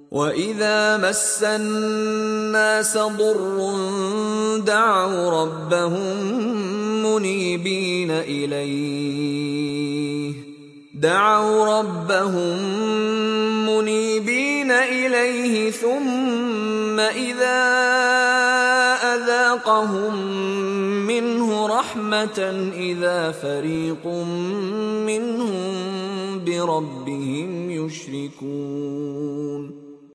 وَإِذَا مَسَّ النَّاسَ ضُرٌّ دَعَوْا رَبَّهُم مُّنِيبِينَ إِلَيْهِ ثُمَّ إِذَا أَذَاقَهُم مِّنْهُ رَحْمَةً إِذَا فَرِيقٌ مِّنْهُم بِرَبِّهِمْ يُشْرِكُونَ